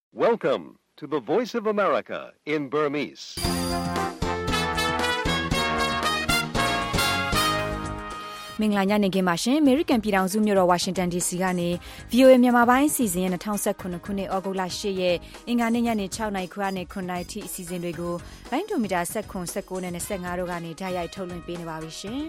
Welcome to the Voice of America in Burmese. မင်္ဂလာညနေခင်းပါရှင် American ပြည်ထောင်စုမြို့တော် Washington DC ကနေ VOA မြန်မာပိုင်းအစီအစဉ်ရဲ့2019ခုနှစ်ဩဂုတ်လ10ရက်အင်္ဂါနေ့ညနေ6နာရီခွဲနဲ့9နာရီထိအစီအစဉ်တွေကိုလိုင်းဒိုမီတာ19နဲ့25တို့ကနေဓာတ်ရိုက်ထုတ်လွှင့်ပေးနေပါပြီရှင်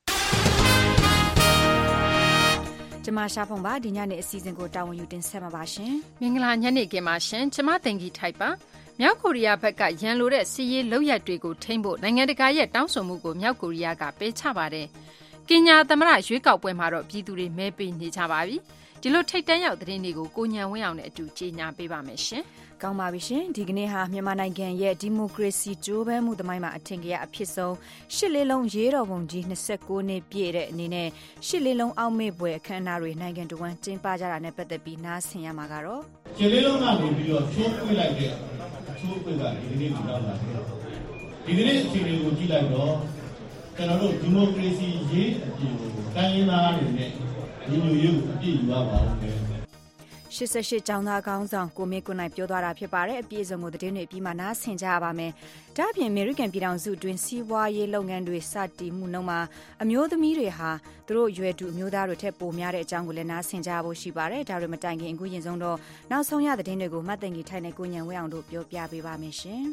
ကျမရှာဖုံပါဒီညနေအစီအစဉ်ကိုတာဝန်ယူတင်ဆက်မှာပါရှင်မင်္ဂလာညနေခင်းပါရှင်ကျမတင်ကြီးထိုက်ပါမြောက်ကိုရီးယားဘက်ကရန်လိုတဲ့စီးရေးလုပ်ရက်တွေကိုထိန်းဖို့နိုင်ငံတကာရဲ့တောင်းဆိုမှုကိုမြောက်ကိုရီးယားကပယ်ချပါတယ်ကင်ညာသမ္မတရွေးကောက်ပွဲမှာတော့ပြည်သူတွေမဲပေးနေကြပါပြီဒီလိုထိတ်တန့်ရောက်သတင်းတွေကိုကိုညံဝင်းအောင်နဲ့အတူကြီးညာပေးပါမယ်ရှင်ကောင်းပါပြီရှင်ဒီကနေ့ဟာမြန်မာနိုင်ငံရဲ့ဒီမိုကရေစီကြိုးပမ်းမှုသမိုင်းမှာအထင်ကြီးအဖြစ်ဆုံးရှစ်လေးလုံးရေးတော်ပုံကြီး29နှစ်ပြည့်တဲ့အနေနဲ့ရှစ်လေးလုံးအောက်မေ့ပွဲအခမ်းအနားတွေနိုင်ငံတော်ဝန်ကျင်းပကြတာနဲ့ပတ်သက်ပြီးနားဆင်ရမှာကတော့ရှစ်လေးလုံးကနေပြီးတော့ချိုးပွေးလိုက်တဲ့ချိုးပွေးကဒီကနေ့ကိုရောက်လာတယ်ဒီကနေ့အခြေအနေကိုကြည့်လိုက်တော့ကျွန်တော်တို့ဒီမိုကရေစီရေးအပြည့်ကိုတိုင်းရင်းသားတွေနဲ့ညီညွတ်ရေးကိုအပြည့်ယူရပါဦးမယ် 88ကျောင်းသားကောင်းဆောင်ကိုမေကွန်နိုင်ပြောသွားတာဖြစ်ပါတယ်အပြည့်အစုံကိုသတင်းတွေပြီးမှနားဆင်ကြရပါမယ်ဒါ့အပြင် American ပြည်ထောင်စုအတွင်းစီးပွားရေးလုပ်ငန်းတွေစတင်မှုနှုန်းမှာအမျိုးသမီးတွေဟာသူတို့ရွယ်တူအမျိုးသားတွေထက်ပိုများတဲ့အကြောင်းကိုလည်းနားဆင်ကြဖို့ရှိပါတယ်ဒါတွေမတိုင်ခင်အခုရင်ဆုံးတော့နောက်ဆုံးရသတင်းတွေကိုမှတ်သိင်ကြီးထိုင်နဲ့ကိုညံဝဲအောင်တို့ပြောပြပေးပါမယ်ရှင်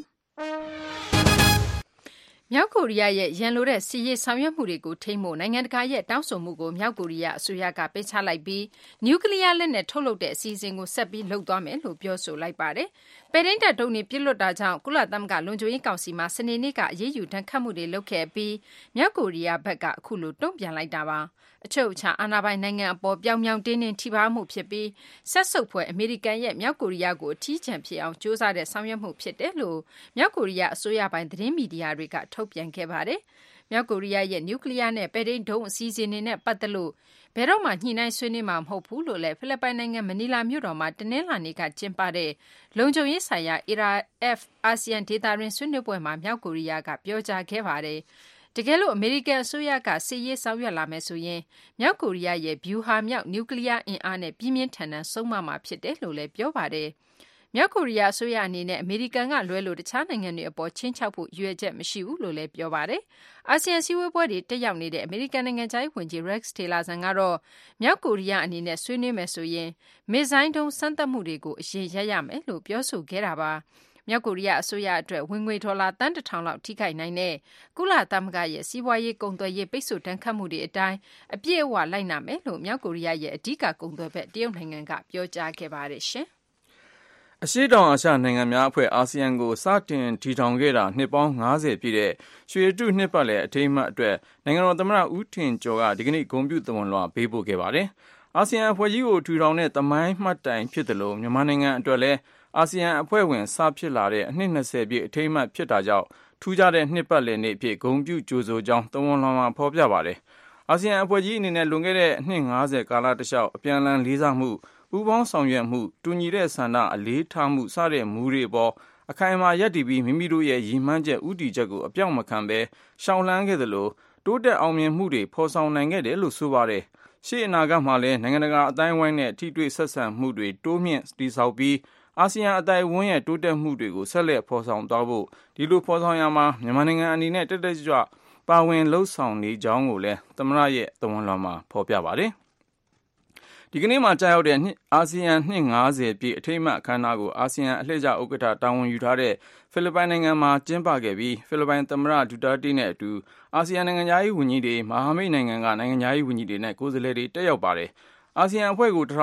မြောက်ကိုရီးယားရဲ့ရန်လိုတဲ့စီးရေးဆောင်ရွက်မှုတွေကိုထိန်းဖို့နိုင်ငံတကာရဲ့တောင်းဆိုမှုကိုမြောက်ကိုရီးယားအစိုးရကပယ်ချလိုက်ပြီးနျူကလ িয়ার လက်နက်ထုတ်လုပ်တဲ့အစီအစဉ်ကိုဆက်ပြီးလုပ်သွားမယ်လို့ပြောဆိုလိုက်ပါတယ်။ပဲရင်းတပ်ဒုံးတွေပြစ်လွတ်တာကြောင့်ကုလသမဂ္ဂလုံခြုံရေးကောင်စီမှာစနေနေ့ကအရေးယူဒဏ်ခတ်မှုတွေလုပ်ခဲ့ပြီးမြောက်ကိုရီးယားဘက်ကအခုလိုတုံ့ပြန်လိုက်တာပါ။အချုပ်အခြာအာဏာပိုင်နိုင်ငံအပေါ်ပြောင်ပြောင်တင်းတင်းထိပါမှုဖြစ်ပြီးဆက်ဆုပ်ဖွယ်အမေရိကန်ရဲ့မြောက်ကိုရီးယားကိုအထီးကျန်ဖြစ်အောင်စ조사တဲ့ဆောင်ရွက်မှုဖြစ်တယ်လို့မြောက်ကိုရီးယားအစိုးရပိုင်းသတင်းမီဒီယာတွေကထုတ်ပြန်ခဲ့ပါတယ်။မြောက်ကိုရီးယားရဲ့နျူကလ িয়ার နဲ့ပဲရင်းဒုံးအစီအစဉ်တွေနဲ့ပတ်သက်လို့ဘယ်တော့မှညှိနှိုင်းဆွေးနွေးမှာမဟုတ်ဘူးလို့လည်းဖိလစ်ပိုင်နိုင်ငံမနီလာမြို့တော်မှာတနင်္လာနေ့ကကျင်းပတဲ့လုံခြုံရေးဆိုင်ရာ ARF အာဆီယံဒေသတွင်းဆွေးနွေးပွဲမှာမြောက်ကိုရီးယားကပြောကြားခဲ့ပါတယ်။တကယ်လို့အမေရိကန်အစိုးရကစစ်ရေးဆောင်ရွက်လာမယ်ဆိုရင်မြောက်ကိုရီးယားရဲ့ဗျူဟာမြောက်နျူကလ িয়ার အင်အားနဲ့ပြင်းပြင်းထန်ထန်ဆုံးမမှာဖြစ်တယ်လို့လည်းပြောပါတယ်။မြောက်ကိုရီးယားအစိုးရအနေနဲ့အမေရိကန်ကလွဲလို့တခြားနိုင်ငံတွေအပေါ်ချင်းချောက်ဖို့ရွေချက်မရှိဘူးလို့လည်းပြောပါတယ်။အာဆီယံစည်းဝေးပွဲတွေတက်ရောက်နေတဲ့အမေရိကန်နိုင်ငံခြားရေးဝန်ကြီး Rex Tillerson ကတော့မြောက်ကိုရီးယားအနေနဲ့ဆွေးနွေးမယ်ဆိုရင်မစ်ဇိုင်းဒုံးစမ်းသပ်မှုတွေကိုအရင်ရပ်ရမယ်လို့ပြောဆိုခဲ့တာပါ။မြောက်ကိုရီးယားအစိုးရအတွက်ဝင်ငွေဒေါ်လာတန်း1000လောက်ထိခိုက်နိုင်တဲ့ကုလသမဂ္ဂရဲ့စီးပွားရေးကုန်သွယ်ရေးပိတ်ဆို့တန်းခတ်မှုတွေအတိုင်းအပြည့်အဝလိုက်နာမယ်လို့မြောက်ကိုရီးယားရဲ့အဓိကကုန်သွယ်ဘက်တရုတ်နိုင်ငံကပြောကြားခဲ့ပါတယ်ရှင်အရှေ့တောင်အာရှနိုင်ငံများအဖွဲ့အာဆီယံကိုစတင်ထီထောင်ခဲ့တာနှစ်ပေါင်း90ပြည့်တဲ့ရွှေတုနှစ်ပတ်လည်အထိမ်းအမှတ်အတွက်နိုင်ငံတော်သမ္မတဦးထင်ကျော်ကဒီကနေ့ဂုဏ်ပြုသဝဏ်လွှာပေးပို့ခဲ့ပါတယ်။အာဆီယံအဖွဲ့ကြီးကိုထူထောင်တဲ့သမိုင်းမှတ်တိုင်ဖြစ်တယ်လို့မြန်မာနိုင်ငံအတွက်လည်းအာဆီယံအဖွဲ့ဝင်စဖြစ်လာတဲ့အနှစ်20ပြည့်အထိမ်းအမှတ်ဖြစ်တာကြောင့်ထူးခြားတဲ့နှစ်ပတ်လည်နေ့အဖြစ်ဂုဏ်ပြုကြိုဆိုကြောင်းသဝဏ်လွှာမှာဖော်ပြပါတယ်။အာဆီယံအဖွဲ့ကြီးအနေနဲ့လွန်ခဲ့တဲ့အနှစ်90ကာလတလျှောက်အပြန်အလှန်လေးစားမှုပူးပေါင်းဆောင်ရွက်မှုတူညီတဲ့ဆန္ဒအလေးထားမှုစတဲ့မူတွေပေါ်အခိုင်အမာရပ်တည်ပြီးမိမိတို့ရဲ့ရည်မှန်းချက်ဥတီချက်ကိုအပြောင်းမခံဘဲရှောင်လန်းခဲ့သလိုတိုးတက်အောင်မြင်မှုတွေဖော်ဆောင်နိုင်ခဲ့တယ်လို့ဆိုပါတယ်။ရှေ့အနာဂတ်မှာလည်းနိုင်ငံတကာအတိုင်းအဝိုင်းနဲ့ထိတွေ့ဆက်ဆံမှုတွေတိုးမြင့်တည်ဆောက်ပြီးအာဆီယံအတိုင်းအဝိုင်းရဲ့တိုးတက်မှုတွေကိုဆက်လက်ဖော်ဆောင်သွားဖို့ဒီလိုဖော်ဆောင်ရမှာမြန်မာနိုင်ငံအနေနဲ့တက်တက်ကြွပါဝင်လှုပ်ဆောင်နေကြောင်းကိုလည်းသမ္မတရဲ့သဝဏ်လွှာမှာဖော်ပြပါတယ်။ဒီကနေ့မှာကြာရောက်တဲ့အာဆီယံနှစ်90ပြည့်အထိမ်းအမှတ်အခမ်းအနားကိုအာဆီယံအလှည့်ကျဥက္ကဋ္ဌတာဝန်ယူထားတဲ့ဖိလစ်ပိုင်နိုင်ငံမှာကျင်းပခဲ့ပြီးဖိလစ်ပိုင်သမ္မတဒူတာတေးနဲ့အတူအာဆီယံနိုင်ငံသားရေးဝန်ကြီးတွေမဟာမိတ်နိုင်ငံကနိုင်ငံသားရေးဝန်ကြီးတွေနဲ့ကိုယ်စားလှယ်တွေတက်ရောက်ပါတယ်။အာဆီယံအဖွဲ့ကို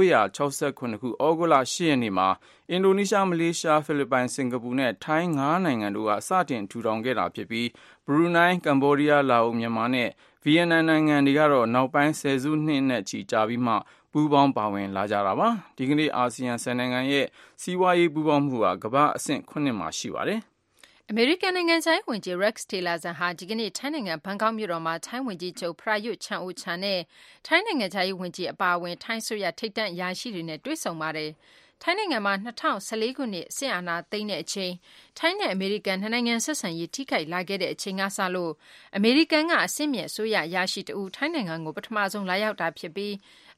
1968ခုဩဂုတ်လ10ရက်နေ့မှာအင်ဒိုနီးရှားမလေးရှားဖိလစ်ပိုင်စင်ကာပူနဲ့ထိုင်း9နိုင်ငံတို့ကစတင်ထူထောင်ခဲ့တာဖြစ်ပြီးဘရူနိုင်းကမ္ဘောဒီးယားလာအိုမြန်မာနဲ့ဗီယက်နမ်နိုင်ငံတွေကတော့နောက်ပိုင်းဆယ်စုနှစ်နဲ့ချီကြာပြီးမှပူးပေါင်းပါဝင်လာကြတာပါဒီကနေ့အာဆီယံ10နိုင်ငံရဲ့စီးပွားရေးပူးပေါင်းမှုဟာကမ္ဘာအဆင့်9မှာရှိပါတယ်အမေရိကန်နိုင်ငံခြားရေးဝန်ကြီး Rex Tillerson ဟာဒီကနေ့ထိုင်းနိုင်ငံဘန်ကောက်မြို့တော်မှာထိုင်းဝန်ကြီးချုပ် Prayut Chan-o-cha နဲ့ထိုင်းနိုင်ငံခြားရေးဝန်ကြီးအပါအဝင်ထိုင်းဆိုရထိပ်တန်းအရာရှိတွေနဲ့တွေ့ဆုံပါတယ်။ထိုင်းနိုင်ငံမှာ2014ခုနှစ်စစ်အာဏာသိမ်းတဲ့အချိန်ထိုင်းနဲ့အမေရိကန်နှစ်နိုင်ငံဆက်ဆံရေးထိခိုက်လာခဲ့တဲ့အချိန်ကစလို့အမေရိကန်ကအဆင့်မြင့်အစိုးရအရာရှိတဦးထိုင်းနိုင်ငံကိုပထမဆုံးလာရောက်တာဖြစ်ပြီး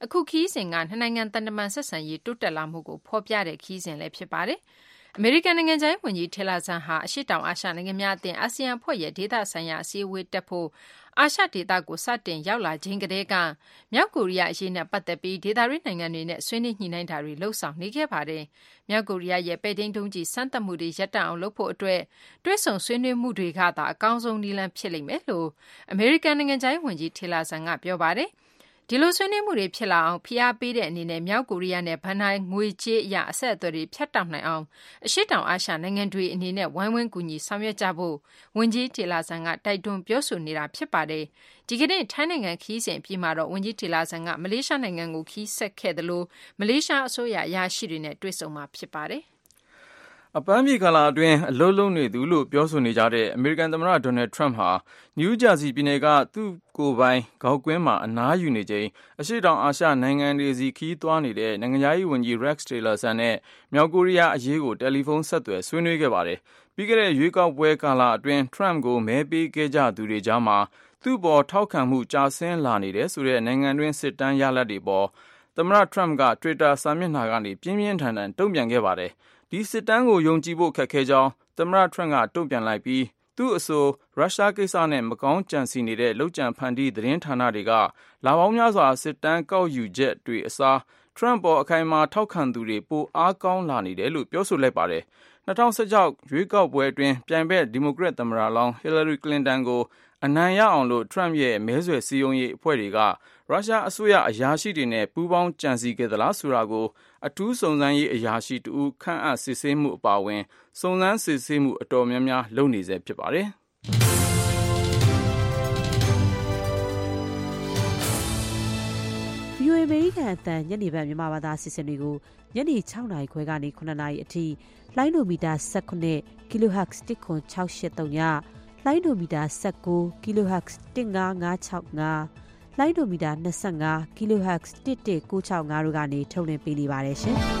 အခုခီးစဉ်ကနှစ်နိုင်ငံတန်တမန်ဆက်ဆံရေးတိုးတက်လာမှုကိုဖော်ပြတဲ့ခီးစဉ်လည်းဖြစ်ပါတယ်အမေရိကန်နိုင်ငံခြားရေးဝန်ကြီးထီလာဆန်ဟာအရှေ့တောင်အာရှနိုင်ငံများအသင်းအာဆီယံအဖွဲ့ရဲ့ဒေသဆိုင်ရာအစည်းအဝေးတက်ဖို့အာရှဒေသကိုစတင်ရောက်လာခြင်းကတည်းကမြောက်ကိုရီးယားအရေးနဲ့ပတ်သက်ပြီးဒေသတွင်းနိုင်ငံတွေနဲ့ဆွေးနွေးညှိနှိုင်းတာတွေလှုပ်ဆောင်နေခဲ့ပါတယ်။မြောက်ကိုရီးယားရဲ့ပဲ့ထိန်းဒုံးကျည်စမ်းသပ်မှုတွေရပ်တန့်အောင်လုပ်ဖို့အတွက်တွဲဆုံဆွေးနွေးမှုတွေကသာအကောင်းဆုံးနည်းလမ်းဖြစ်လိမ့်မယ်လို့အမေရိကန်နိုင်ငံခြားရေးဝန်ကြီးထီလာဆန်ကပြောပါတယ်။ဒီလိုဆွေးနွေးမှုတွေဖြစ်လာအောင်ဖိအားပေးတဲ့အနေနဲ့မြောက်ကိုရီးယားနဲ့ဘဏ္ဍာငွေကြေးအရအဆက်အသွယ်တွေဖြတ်တောက်နိုင်အောင်အရှေ့တောင်အာရှနိုင်ငံတွေအနေနဲ့ဝိုင်းဝန်းကူညီဆောင်ရွက်ကြဖို့ဝန်ကြီးထီလာဆန်ကတိုက်တွန်းပြောဆိုနေတာဖြစ်ပါတယ်။ဒီကနေ့ထိုင်းနိုင်ငံခီးစဉ်ပြီးမှာတော့ဝန်ကြီးထီလာဆန်ကမလေးရှားနိုင်ငံကိုခီးဆက်ခဲ့တယ်လို့မလေးရှားအစိုးရအရာရှိတွေနဲ့တွေ့ဆုံမှာဖြစ်ပါတယ်။အပန်းဖြေကာလအတွင်းအလုံးလုံးနေသူလို့ပြောဆိုနေကြတဲ့အမေရိကန်သမ္မတဒေါ်နယ်ထရမ့်ဟာနယူးဂျာစီပြည်နယ်ကသူ့ကိုယ်ပိုင်ဂေါက်ကွင်းမှာအနားယူနေချိန်အရှေ့တောင်အာရှနိုင်ငံတွေစီခီးသွားနေတဲ့နိုင်ငံခြားရေးဝန်ကြီး Rex Tillerson နဲ့မြောက်ကိုရီးယားအရေးကိုတယ်လီဖုန်းဆက်သွယ်ဆွေးနွေးခဲ့ပါတယ်။ပြီးခဲ့တဲ့ရွေးကောက်ပွဲကာလအတွင်းထရမ့်ကိုမဲပေးခဲ့ကြသူတွေကြားမှာသူ့ပေါ်ထောက်ခံမှုကျဆင်းလာနေတဲ့ဆိုတဲ့နိုင်ငံတွင်းစစ်တမ်းရလဒ်တွေပေါ်သမ္မတထရမ့်က Twitter စာမျက်နှာကနေပြင်းပြင်းထန်ထန်တုံ့ပြန်ခဲ့ပါတယ်။ဒီစစ်တမ်းကိုယုံကြည်ဖို့ခက်ခဲကြောင်းသမ္မတထရမ့်ကတုံ့ပြန်လိုက်ပြီးသူ့အဆိုရုရှားကိစ္စနဲ့မကောင်းကြံစီနေတဲ့လုပ်ကြံဖန်တီးသတင်းဌာနတွေကလာပေါင်းများစွာစစ်တမ်းကောက်ယူချက်တွေအစားထရမ့်ပေါ်အခိုင်အမာထောက်ခံသူတွေပိုအားကောင်းလာနေတယ်လို့ပြောဆိုလိုက်ပါတယ်။2016ရွေးကောက်ပွဲအတွင်းပြိုင်ဘက်ဒီမိုကရက်သမ္မတလောင်းဟီလာရီကလင်တန်ကိုအနိုင်ရအောင်လို့ထရမ့်ရဲ့မဲဆွယ်စည်းရုံးရေးအဖွဲ့တွေကရုရှားအစိုးရအရာရှိတွေနဲ့ပူးပေါင်းကြံစည်ခဲ့သလားဆိုတာကိုအထူးစုံစမ်းရေးအရာရှိတူခန့်အပ်စစ်ဆေးမှုအပါအဝင်စုံစမ်းစစ်ဆေးမှုအတော်များများလုပ်နေဆဲဖြစ်ပါတယ်။ VOA အမေရိကန်အသံညနေပိုင်းမြန်မာဘာသာအစီအစဉ်တွေကိုညနေ 6 နာရီခွဲကနေ 9 နာရီအထိလိုင်းဒိုမီတာ 19 kHz 10683ညလိုင်းဒိုမီတာ 19 kHz 15565လိုင်းဒိုမီတာ 25 kHz 11965တို့ကနေထုတ်လွှင့်ပေးနေပါတယ်ရှင်။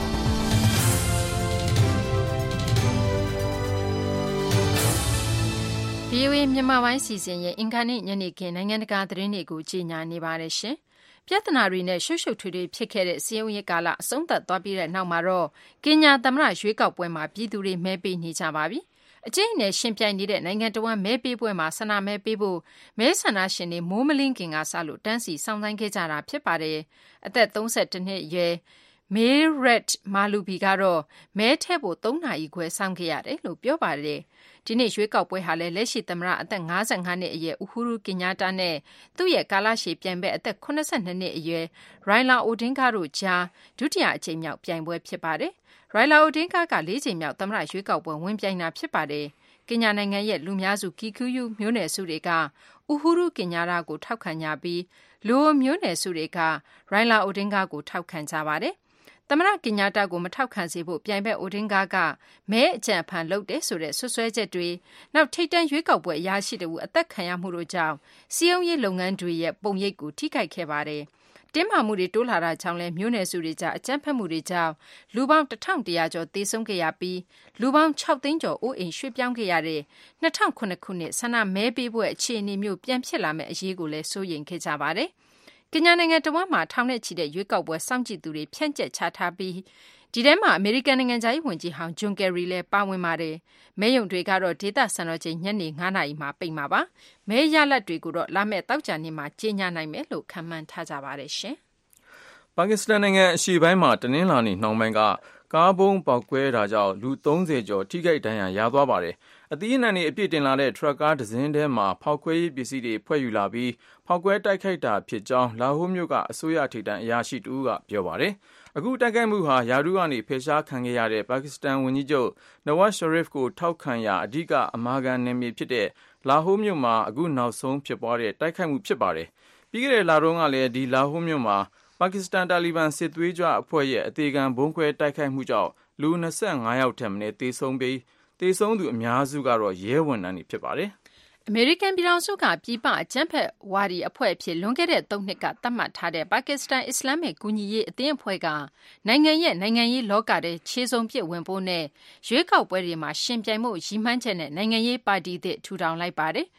VOA မြန်မာပိုင်းစီစဉ်ရဲ့အင်္ဂါနေ့ညနေခင်းနိုင်ငံတကာသတင်းတွေကိုကြီးညာနေပါတယ်ရှင်။ပြဿနာတွေနဲ့ရှုပ်ရှုပ်ထွေးထွေးဖြစ်ခဲ့တဲ့စည်းရုံးရေးကာလအဆုံးသတ်သွားပြီးတဲ့နောက်မှာတော့ကင်ညာသမ္မတရွေးကောက်ပွဲမှာပြည်သူတွေမဲပေးနေကြပါပြီ။အကျဉ်းနဲ့ရှင်ပြိုင်နေတဲ့နိုင်ငံတော်ဝန်မဲပေးပွဲမှာဆန္ဒမဲပေးဖို့မဲဆန္ဒရှင်တွေမိုးမလင်းခင်ကစလို့တန်းစီစောင့်ဆိုင်းခဲ့ကြတာဖြစ်ပါတယ်။အသက်32နှစ်အရွယ်မေရက်မာလူဘီကတော့မဲထည့်ဖို့3နာရီခွဲစောင့်ခဲ့ရတယ်လို့ပြောပါတယ်။ဒီနေ့ရွေးကောက်ပွဲဟာလည်းလက်ရှိသမ္မတအသက်55နှစ်အရွယ်ဥဟူရူကင်ညာတာနဲ့သူ့ရဲ့ကာလရှည်ပြိုင်ဘက်အသက်82နှစ်အရွယ်ရိုင်လာအိုဒင်ကာတို့ကြားဒုတိယအကြိမ်မြောက်ပြိုင်ပွဲဖြစ်ပါတယ်။ရိုင်လာအိုဒင်ကာက4ကြိမ်မြောက်သမ္မတရွေးကောက်ပွဲဝင်ပြိုင်တာဖြစ်ပါတယ်။ကင်ညာနိုင်ငံရဲ့လူများစုကီကူယူမျိုးနွယ်စုတွေကဥဟူရူကင်ညာတာကိုထောက်ခံကြပြီးလူမျိုးနွယ်စုတွေကရိုင်လာအိုဒင်ကာကိုထောက်ခံကြပါတယ်။သမ္မတကင်ညာတာကိုမထောက်ခံစေဖို့ပြိုင်ဘက်အိုဒင်ဂါကမဲအကြံဖန်လုပ်တယ်ဆိုတဲ့ဆွဆွဲချက်တွေနောက်ထိပ်တန်းရွေးကောက်ပွဲအရာရှိတို့အသက်ခံရမှုတို့ကြောင့်စီးရုံးရေးလုပ်ငန်းတွေရဲ့ပုံရိပ်ကိုထိခိုက်ခဲ့ပါတယ်။တင်းမာမှုတွေတိုးလာတာကြောင့်လည်းမျိုးနွယ်စုတွေကြားအကြမ်းဖက်မှုတွေကြောင့်လူပေါင်း1100ကျော်သေဆုံးခဲ့ရပြီးလူပေါင်း6သိန်းကျော်အိုးအိမ်ရွှေ့ပြောင်းခဲ့ရတဲ့2009ခုနှစ်ဆန္ဒမဲပေးပွဲအခြေအနေမျိုးပြန်ဖြစ်လာမယ့်အရေးကိုလည်းစိုးရိမ်ခဲ့ကြပါတယ်။ကင်ညာနိုင်ငံတဝန်းမှာထောင်နဲ့ချီတဲ့ရွေးကောက်ပွဲစောင့်ကြည့်သူတွေဖြန့်ကျက်ချထားပြီးဒီထဲမှာအမေရိကန်နိုင်ငံခြားရေးဝန်ကြီးဟောင်းဂျွန်ကယ်ရီလည်းပါဝင်ပါတယ်။မဲရုံတွေကတော့ဒေသစံတော်ချိန်ညနေ9:00 နာရီမှာပိတ်မှာပါ။မဲရလဒ်တွေကိုတော့လာမယ့်သောကြာနေ့မှာကြေညာနိုင်မယ်လို့ခန့်မှန်းထားကြပါတယ်ရှင်။ပါကစ္စတန်နိုင်ငံအရှေ့ပိုင်းမှာတနင်္လာနေ့နှောင်းပိုင်းကကားဘုံပေါက်ကွဲတာကြောင့်လူ30ကျော်ထိခိုက်ဒဏ်ရာရသွားပါတယ်။အသီးအနှံတွေအပြည့်တင်လာတဲ့ထရပ်ကားတစ်စင်းထဲမှာဖောက်ခွဲရေးပစ္စည်းတွေဖွဲ့ယူလာပြီးဖောက်ခွဲတိုက်ခိုက်တာဖြစ်ကြောင်းလာဟိုးမြို့ကအစိုးရထိပ်တန်းအရာရှိတဦးကပြောပါတယ်။အခုတိုက်ခိုက်မှုဟာယာဒူးကနေဖယ်ရှားခံခဲ့ရတဲ့ပါကစ္စတန်ဝန်ကြီးချုပ်နဝတ်ရှရီဖ်ကိုထောက်ခံရာအဓိကအမာခံနယ်မြေဖြစ်တဲ့လာဟိုးမြို့မှာအခုနောက်ဆုံးဖြစ်ပွားတဲ့တိုက်ခိုက်မှုဖြစ်ပါတယ်။ပြီးခဲ့တဲ့လတုန်းကလည်းဒီလာဟိုးမြို့မှာပါကစ္စတန်တာလီဘန်စစ်သွေးကြွအဖွဲ့ရဲ့အသေးခံဘုံခွဲတိုက်ခိုက်မှုကြောင့်လူ25ယောက်ထက်မနည်းသေဆုံးပြီးသေဆုံးသူအများစုကတော့ရဲဝန်ထမ်းတွေဖြစ်ပါတယ်။အမေရိကန်ပြည်ထောင်စုကပြည်ပအကြမ်းဖက်ဝါဒီအဖွဲ့အဖြစ်လွန်ခဲ့တဲ့3နှစ်ကသတ်မှတ်ထားတဲ့ပါကစ္စတန်အစ္စလာမစ်ကူညီရေးအသင်းအဖွဲ့ကနိုင်ငံရေးလောကထဲခြေစုံပစ်ဝင်ဖို့နဲ့ရွေးကောက်ပွဲတွေမှာရှင်ပြိုင်မှုရည်မှန်းချက်နဲ့နိုင်ငံရေးပါတီသစ်ထူထောင်လိုက်ပါတယ်။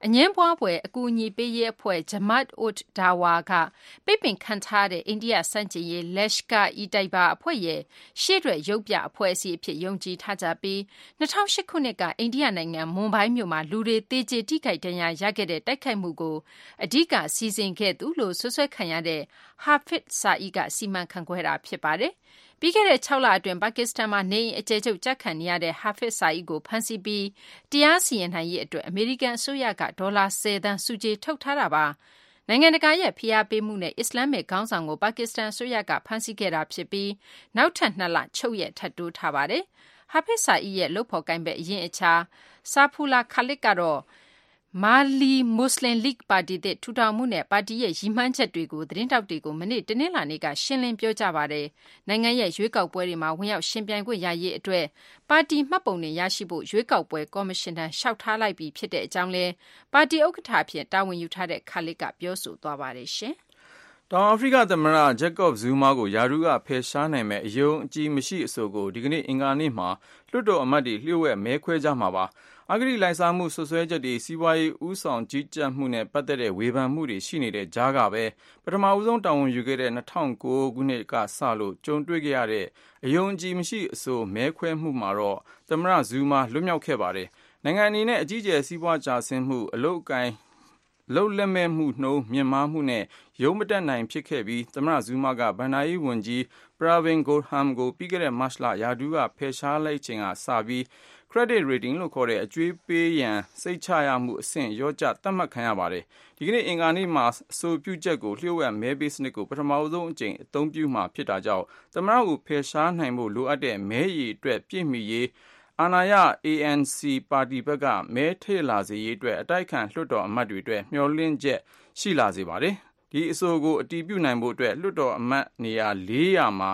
အငင်းပွားပွဲအကူအညီပေးရေးအဖွဲ့ Jamaat-ud-Dawa ကပိတ်ပင်ခံထားတဲ့အိန္ဒိယစန့်ကျင်ရေး Lashkar-e-Taiba အဖွဲ့ရဲ့ရှေ့ထွက်ရုပ်ပြအဖွဲ့အစည်းအဖြစ်ယုံကြည်ထားကြပြီး2008 ခုနှစ်ကအိန္ဒိယနိုင်ငံမွန်ဘိုင်းမြို့မှာလူတွေသေကျေထိခိုက်ဒဏ်ရာရခဲ့တဲ့တိုက်ခိုက်မှုကိုအဓိကစီစဉ်ခဲ့သူလို့ဆွဆွဲခံရတဲ့ Hafiz Saeed ကစီမံခန့်ခွဲတာဖြစ်ပါတယ်။ပြီးခဲ့တဲ့6 လအတွင်းပါကစ္စတန်မှာနေအိမ်အကျယ်ချုပ်ကြက်ခံနေရတဲ့ Hafiz Saeed ကိုဖမ်းဆီးပြီးတရားစီရင်နိုင်ရေးအတွက်အမေရိကန်အစိုးရကဒေါ်လာ10 သန်းစုကြေးထုတ်ထားတာပါ။နိုင်ငံတကာရဲ့ဖိအားပေးမှုနဲ့အစ္စလာမစ်ခေါင်းဆောင်ကိုပါကစ္စတန်အစိုးရကဖမ်းဆီးခဲ့တာဖြစ်ပြီးနောက်ထပ်2 လချုပ်ရက်ထပ်တိုးထားပါတယ်။ Hafiz Saeed ရဲ့လုပ်ဖော်ကိုင်ဘက်အရင်အခြား Saifullah Khalid ကတော့မာလီမွတ်စလင်လိဂ်ပါတီသစ်ထူထောင်မှုနဲ့ပါတီရဲ့ရည်မှန်းချက်တွေကိုသတင်းတောက်တွေကိုမနေ့တနင်္လာနေ့ကရှင်းလင်းပြောကြားပါတယ်။နိုင်ငံရဲ့ရွေးကောက်ပွဲတွေမှာဝင်ရောက်ရှင်ပြိုင်ခွင့်ရရေးအတွက်ပါတီမှတ်ပုံတင်ရရှိဖို့ရွေးကောက်ပွဲကော်မရှင်ထံလျှောက်ထားလိုက်ပြီးဖြစ်တဲ့အကြောင်းလဲပါတီဥက္ကဋ္ဌအဖြစ်တာဝန်ယူထားတဲ့ခါလစ်ကပြောဆိုသွားပါတယ်ရှင်။တောင်အာဖရိကသမ္မတဂျက်ကော့ဇူးမားကိုယာရုကဖယ်ရှားနိုင်မဲ့အယုံအကြည်မရှိအဆိုကိုဒီကနေ့အင်္ဂါနေ့မှာလွှတ်တော်အမတ်တွေလျှို့ဝှက်မဲခွဲကြမှာပါ။အဂတိလိုက်စားမှုဆွဆွဲချက်တွေစီးပွားရေးဦးဆောင်ကြီးကြပ်မှုနဲ့ပတ်သက်တဲ့ဝေဖန်မှုတွေရှိနေတဲ့ကြားကပဲပထမဦးဆုံးတာဝန်ယူခဲ့တဲ့2009ခုနှစ်ကစလို့ကြုံတွေ့ခဲ့ရတဲ့အယုံအကြည်မရှိအဆိုမဲခွဲမှုမှာတော့သမ္မတဇူးမားလွတ်မြောက်ခဲ့ပါတယ်။နိုင်ငံအနေနဲ့အကြီးအကျယ်စီးပွားကျဆင်းမှုအလုတ်ကိုင်းလုံလက်မဲ့မှုနှုံးမြင့်မားမှုနဲ့ရုံးမတက်နိုင်ဖြစ်ခဲ့ပြီးသမ္မတဇူးမားကဗန်ဒါယီဝန်ကြီး Pravin Gordhan ကိုပြီးခဲ့တဲ့မတ်လရာထူးကဖယ်ရှားလိုက်ချိန်ကစပြီး credit rating လို့ခေါ်တဲ့အကျွေးပေးရန်စိတ်ချရမှုအဆင့်ရောကျသတ်မှတ်ခံရပါတယ်။ဒီကနေ့အင်္ဂါနေ့မှာအဆိုပြုချက်ကိုလျှို့ဝှက်မဲပေးစနစ်ကိုပထမဆုံးအကြိမ်အသုံးပြုမှာဖြစ်တာကြောင့်သမ္မတကိုဖယ်ရှားနိုင်ဖို့လိုအပ်တဲ့မဲရည်အတွက်ပြည့်မီရေးအာဏာရ ANC ပါတီဘက်ကမဲထည့်လာစေရေးအတွက်အတိုက်ခံလွှတ်တော်အမတ်တွေအတွက်မျှော်လင့်ချက်ရှိလာစေပါတယ်။ဒီအဆိုကိုအတည်ပြုနိုင်ဖို့အတွက်လွှတ်တော်အမတ်နေရာ400မှာ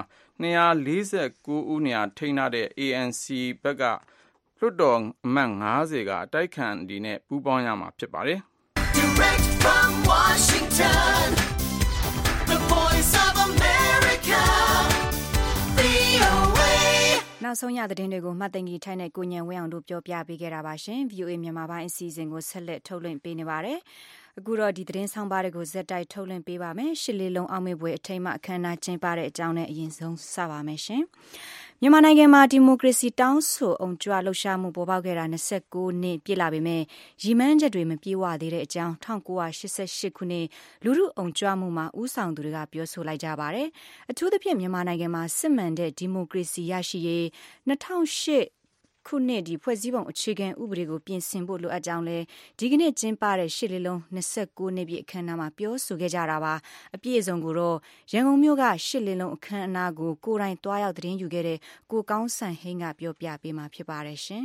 249ဦးနေရာထိန်းထားတဲ့ ANC ဘက်ကလွှတ်တော်အမတ်50ကအတိုက်ခံတွေနဲ့ပူးပေါင်းရမှာဖြစ်ပါတယ်။ Direct from Washington, the voice of America, VOA. နောက်ဆုံးရသတင်းတွေကိုမှတ်သိမ်းကြီးထိုင်းနဲ့ကိုညံဝင်းအောင်တို့ပြောပြပေးခဲ့တာပါရှင်။ VOA မြန်မာပိုင်းအစီအစဉ်ကိုဆက်လက်ထုတ်လွှင့်ပေးနေပါတယ်။အခုတော့ဒီသတင်းဆောင်ပါတွေကိုဇက်တိုက်ထုတ်လွှင့်ပေးပါမယ်။ရှစ်လေးလုံးအောင်မေပွဲအထိမ်းအမှတ်အခမ်းအနားကျင်းပတဲ့အကြောင်းနဲ့အရင်ဆုံးစပါမယ်ရှင်။မြန်မာနိုင်ငံမှာဒီမိုကရေစီတောင်းဆိုအောင်ကြွလှုပ်ရှားမှုပေါ်ပေါက်ခဲ့တာ29နှစ်ပြည့်လာပေမဲ့ရည်မှန်းချက်တွေမပြေဝသေးတဲ့အကြောင်း1988ခုနှစ်လူထုအောင်ကြွမှုမှာဦးဆောင်သူတွေကပြောဆိုလိုက်ကြပါတယ်။အထူးသဖြင့်မြန်မာနိုင်ငံမှာစစ်မှန်တဲ့ဒီမိုကရေစီရရှိရေး2008ခုနှစ်ဒီဖွဲ့စည်းပုံအခြေခံဥပဒေကိုပြင်ဆင်ဖို့လိုအပ်ကြောင်းလဲဒီကနေ့ကျင်းပတဲ့ရှစ်လေးလုံး29နှစ်ပြည့်အခမ်းအနားမှာပြောဆိုခဲ့ကြတာပါအပြည့်အစုံကိုတော့ရန်ကုန်မြို့ကရှစ်လေးလုံးအခမ်းအနားကိုကိုယ်တိုင်တွားရောက်သတင်းယူခဲ့တဲ့ကိုကောင်းဆန်ဟိန်းကပြောပြပေးမှာဖြစ်ပါတယ်ရှင်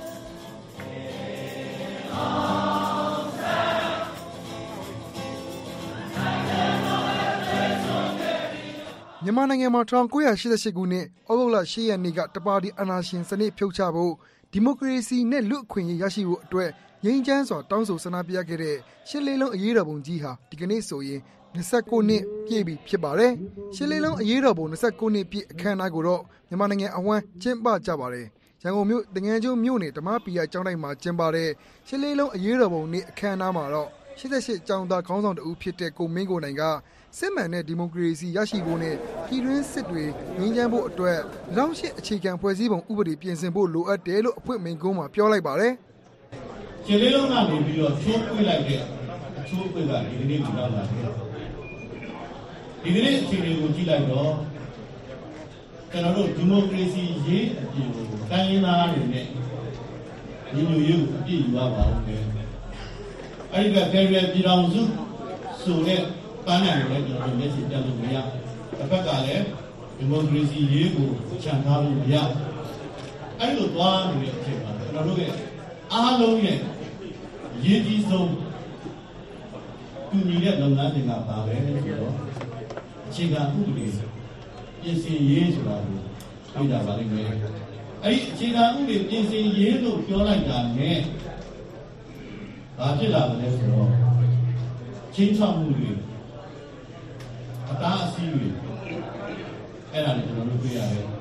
မြန်မာနိုင်ငံမှာ1988ခုနှစ်ဩဂုတ်လ10ရက်နေ့ကတပါတီအာဏာရှင်စနစ်ဖြုတ်ချဖို့ဒီမိုကရေစီနဲ့လူ့အခွင့်အရေးရရှိဖို့အတွက်ငြိမ်းချမ်းစွာတောင်းဆိုဆန္ဒပြခဲ့တဲ့ရှစ်လေးလုံးအရေးတော်ပုံကြီးဟာဒီကနေ့ဆိုရင်29နှစ်ပြည့်ပြီဖြစ်ပါတယ်။ရှစ်လေးလုံးအရေးတော်ပုံ29နှစ်ပြည့်အခမ်းအနားကိုတော့မြန်မာနိုင်ငံအဝန်းကျင်းပကြပါတယ်။ရန်ကုန်မြို့တငယ်ကျွန်းမြို့နယ်ဓမ္မပီယာကျောင်းတိုင်းမှာကျင်းပတဲ့ရှစ်လေးလုံးအရေးတော်ပုံနေ့အခမ်းအနားမှာတော့88ကျောင်းသားခေါင်းဆောင်တဦးဖြစ်တဲ့ကိုမင်းကိုနိုင်ကစစ်မှန်တဲ့ဒီမိုကရေစီရရှိဖို့နဲ့ပြည်တွင်းစစ်တွေငြိမ်းချမ်းဖို့အတွက်2008အခြေခံဖွဲ့စည်းပုံဥပဒေပြင်ဆင်ဖို့လိုအပ်တယ်လို့အဖွင့်မိန့်ခွန်းမှာပြောလိုက်ပါတယ်။ခြေလေးလုံးကနေပြီးတော့ချိုးပွေလိုက်တဲ့အချိုးအပွေကဒီကနေ့ကိုရောက်လာတယ်။ဒီကနေ့အခြေအနေကိုကြည့်လိုက်တော့ကျွန်တော်တို့ဒီမိုကရေစီရေးအပြည့်ကိုတိုင်းရင်းသားတွေနဲ့ညီညွတ်ရေးကိုအပြည့်ယူရပါဦးမယ်။အဲဒီကဖက်ဒရယ်ပြည်ထောင်စုဆိုတဲ့ပန်းနိုင်လည်းကျွန်တော်တို့မျက်စိပြတ်လို့မရတစ်ဖက်ကလည်းဒီမိုကရေစီရေးကိုချန်ထားလို့မရအဲ့လိုသွားနေတဲ့အချိန်မှာကျွန်တော်တို့ရဲ့အားလုံးရဲ့ရည်ကြီးဆုံးတူညီတဲ့လုပ်ငန်းတွေကပါပဲဆိုတော့အခြေခံဥပဒေပြင်ဆင်ရေးဆိုတာကိုသိကြပါလိမ့်မယ်အဲ့ဒီအခြေခံဥပဒေပြင်ဆင်ရေးလို့ပြောလိုက်တာနဲ့ဘာဖြစ်လာလဲဆိုတော့ချင်းချောက်မှုတွေအတားအဆီးတွေအဲ့ဒါတွေကျွန်တော်တို့တွေ့ရတယ်။